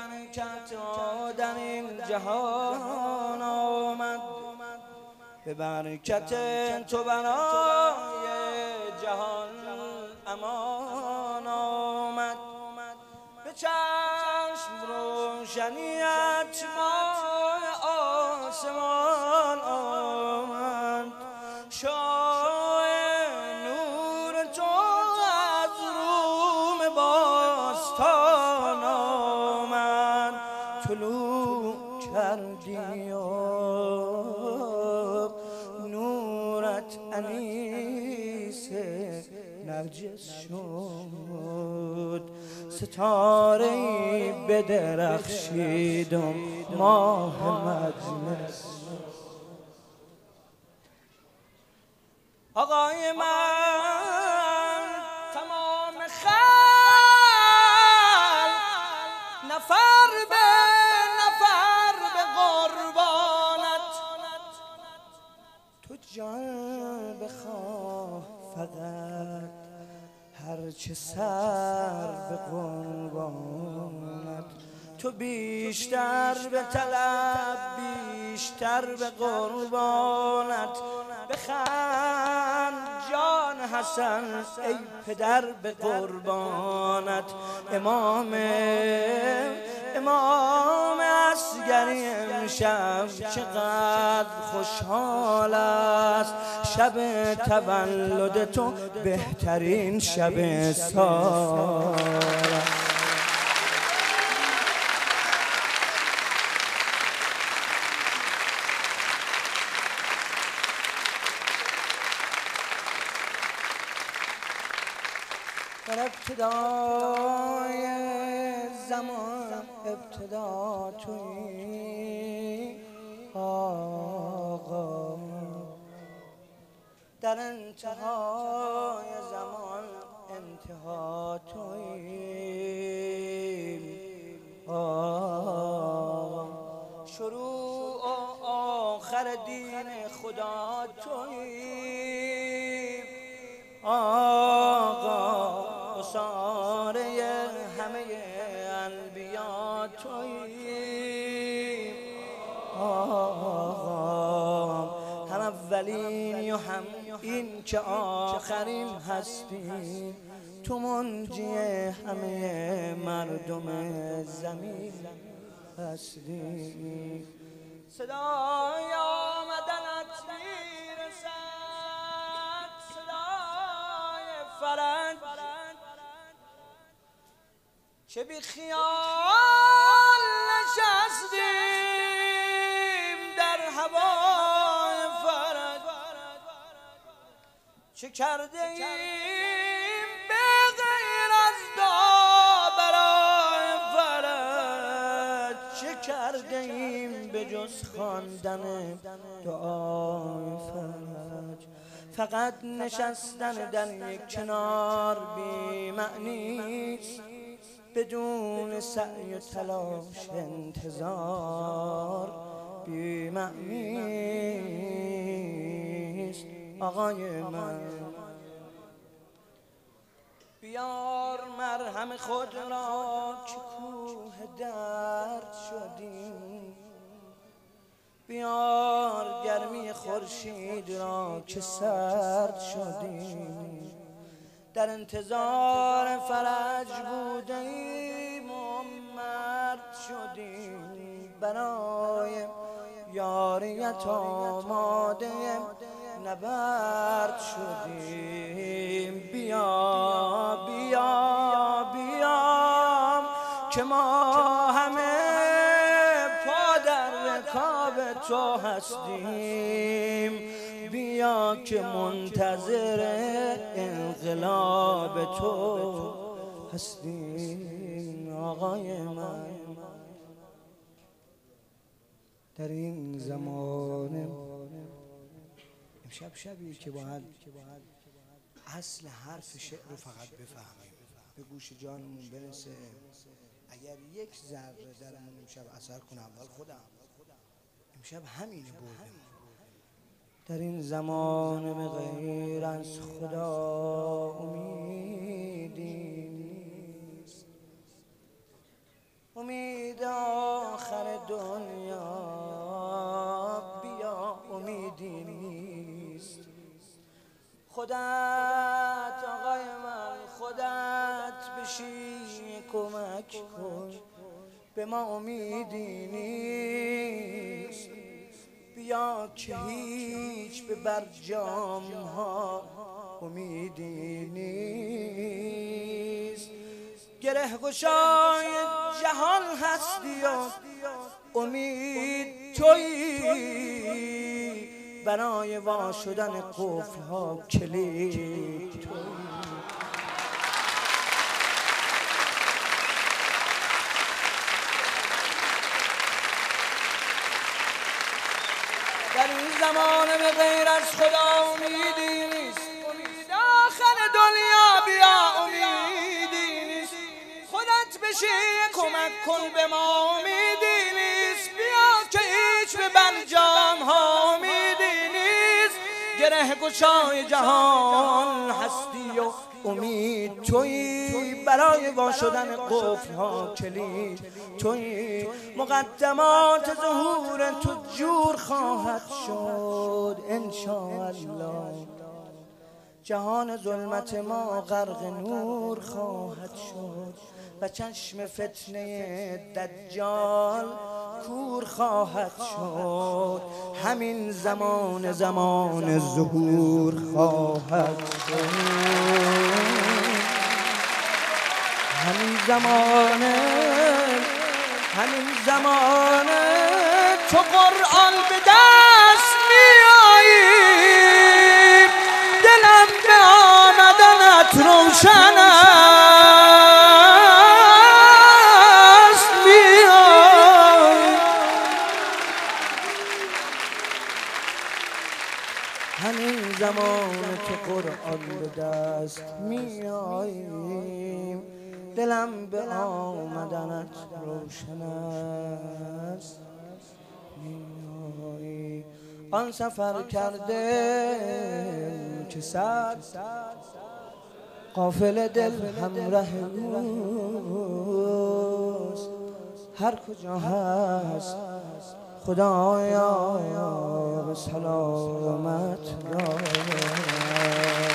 برکت در این جهان آمد، به برکت تو برای جهان امان آمد، به چشم روشنیت ماه آسمان آمد، شاه نور تو از روم باستان آمد، طلوع کردی و نورت انیس نرجس شد، ستاره‌ای بدرخشید و ماه مجلس. آقای من تمام خلق نفر به قربانت، تو جان بخواه فقط هرچه سر به قربانت، تو بیشتر به طلب بیشتر به قربانت، بخند جان حسن ای پدر به قربانت، امام اصغری امشب چقدر خوشحال است، شب تولد تو بهترین شب سال است. در ابتدای زمان ابتدا تویی آقا، در انتهای زمان انتها تویی آقا، شروع و آخر دین خدا تویی آقا، اساره همه انبیا تویی آقا، هم اولین و هم این که آخرین هستی، تو منجی همه مردم زمین هستی. صدای آمدنت میرسد، صدای فرج، چه بی خیال نشستیم در هوای فرج، چه کرده ایم به غیر از دعا برای فرج، چه کرده ایم به جز خواندن دعای فرج، فقط نشستن در یک کنار بی معنی است، بدون سعی و تلاش انتظار بی معنی است. آقای من بیار مرهم خود را که کوه درد شدیم، بیار گرمی خورشید را که سرد شدیم، در انتظار فرج بودیم و مرد شدیم، برای یاریت آماده نبرد شدیم. بیا بیا بیا که ما همه پا در رکاب تو هستیم، بیا که منتظر انقلاب تو هستیم. آقای من در این زمان امشب شبیه که باید اصل حرف شعر رو فقط بفهمیم، به گوش جانمون برسه. اگر یک ذره درمون امشب اثر کنه، اول خودم امشب همینه بردم. در این زمان به غیر از خدا امیدی نیست، امید دنیا بیا امیدی نیست. خودت آقای من خودت بشی کمک کن، به ما امیدی نیست. بیا که هیچ به برجام ها امیدی نیست. گره گشای جهان هستی و امید تویی، برای وا شدن قفل ها کلید تویی. در این زمانه به غیر از خدا امیدی نیست. امید آخر دنیا بیا امیدی نیست. خودت بشی کمک کن به ما امیدی نیست. بیا که هیچ به برجام ها امیدی نیست. گره گشای جهان هستی و امید تویی، برای وا شدن قفل ها کلید تویی. مقدمات ظهور تو جور خواهد شد انشاءالله، جهان ظلمت ما غرق نور خواهد شد و چشم فتنه دجال کور خواهد شد. همین زمان ظهور خواهد شد. همین زمان تو قرآن به دست میایی، دلم به آمدنت روشن است میایی. همین زمان تو قرآن به دست میایی، دلم به آمدنت روشن است میایی. آن سفر کرده که صد قافل دل همراه اوست، هر کجا هست خدایا به سلامت دار.